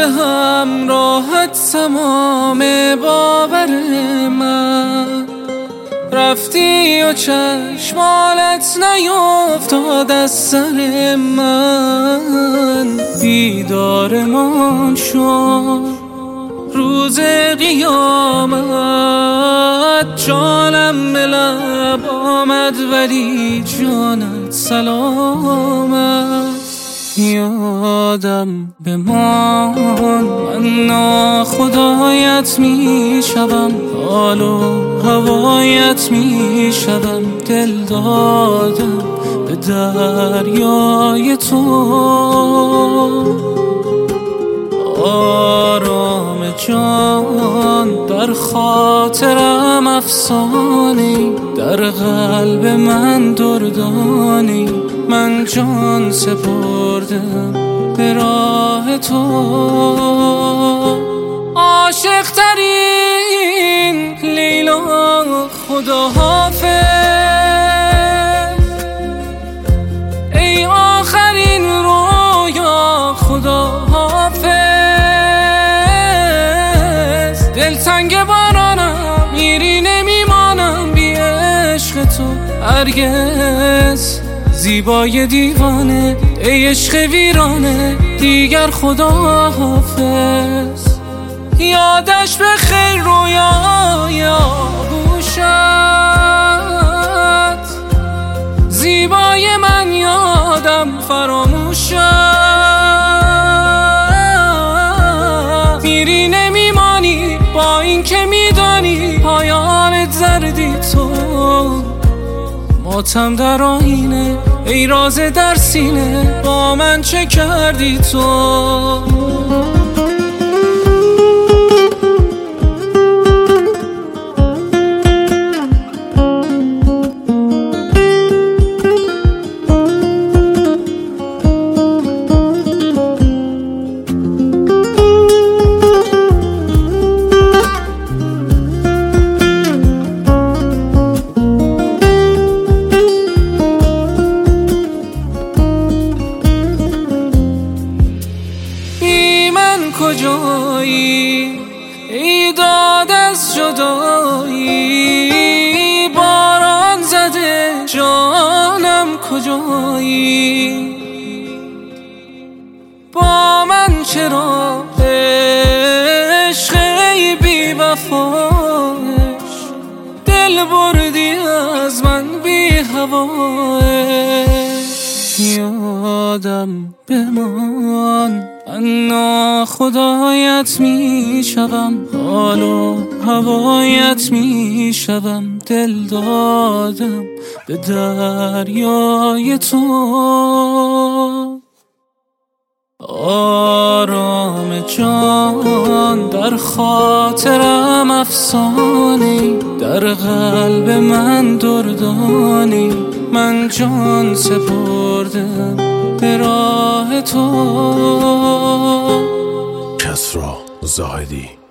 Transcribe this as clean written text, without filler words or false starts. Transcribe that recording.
همراهت تمام باور من، رفتی و چشمالت نیفتاد از سر من. دیدارمان شد روز قیامت، جانم به لب آمد ولی جانت سلامت. یادم بمان من ناخدایت می شدم، حال و هوایت می شدم، دل دادم به دریای تو. آرام جان در خاطرم افسانی، در قلب من دردانی، من جان سپردم به راه تو. عاشق ترین لیلا خدا حافظ، ای آخرین رویا خدا حافظ. دلتنگ بارانم میری نمیمانم بی عشق تو هرگز. زیبای دیوانه ای عشق ویرانه دیگر خدا حافظ. یادش به خیر رویای آغوشت، زیبای من یادم فراموشت. میری نمیمانی با این که میدانی پایان زردی تو. ماتم در آینه ای راز در سینه، با من چه کردی تو؟ کجایی ای داد از جدایی، باران زده جانم کجایی؟ با من چرا عشق ای بی وفاش، دل بردی از من بی هواش. یادم بمان من ناخدایت می شدم، حال و هوایت می شدم، دل دادم به دریای تو. آرام جان در خاطرم افسانی، در قلب من دردانی، من جان سپردم به راه تو. کسری زاهدی.